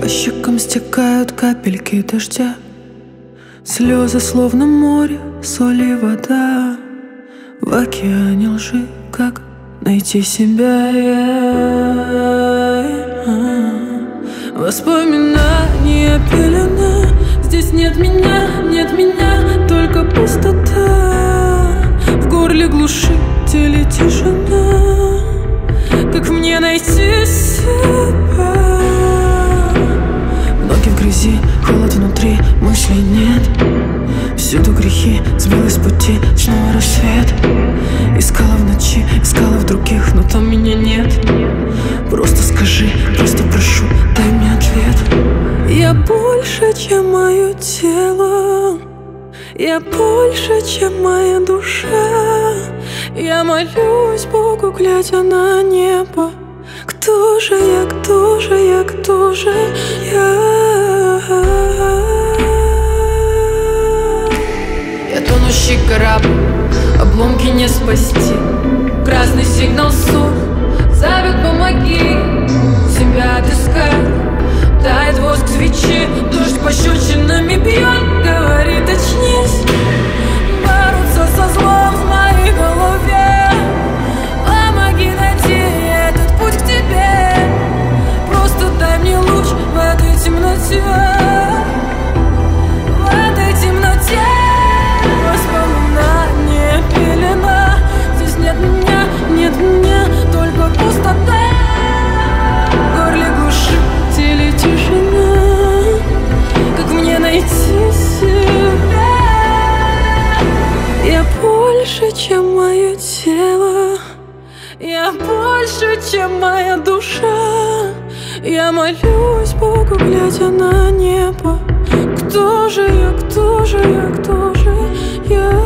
По щекам стекают капельки дождя, слезы словно море, соль и вода. В океане лжи, как найти себя? Воспоминания пелена, здесь нет меня, только пустота. В горле глушители тишина, как мне найти себя? Ноги в грязи, холод внутри, мыслей нет. Всюду грехи, сбилась с пути, снова рассвет. Искала в ночи, искала в других, но там меня нет. Просто скажи, просто прошу, дай мне ответ. Я больше, чем мое тело, я больше, чем моя душа. Я молюсь Богу, глядя на небо. Кто же я, кто же я, кто же я? Я тонущий корабль, обломки не спасти. Красный сигнал ссор, зовет, помоги. Себя отыскать, тает воск свечи. Дождь пощечинами бьет, говорит, очнись. Бороться со злом в моей голове, помоги найти этот путь к тебе. Просто дай мне луч в этой темноте, в этой темноте. Воспоминания пелена, здесь нет меня, только пустота. В горле глушители тишина, как мне найти себя? Я больше, чем мое тело, я больше, чем моя душа. Я молюсь Богу, глядя на небо. Кто же я, кто же я, кто же я?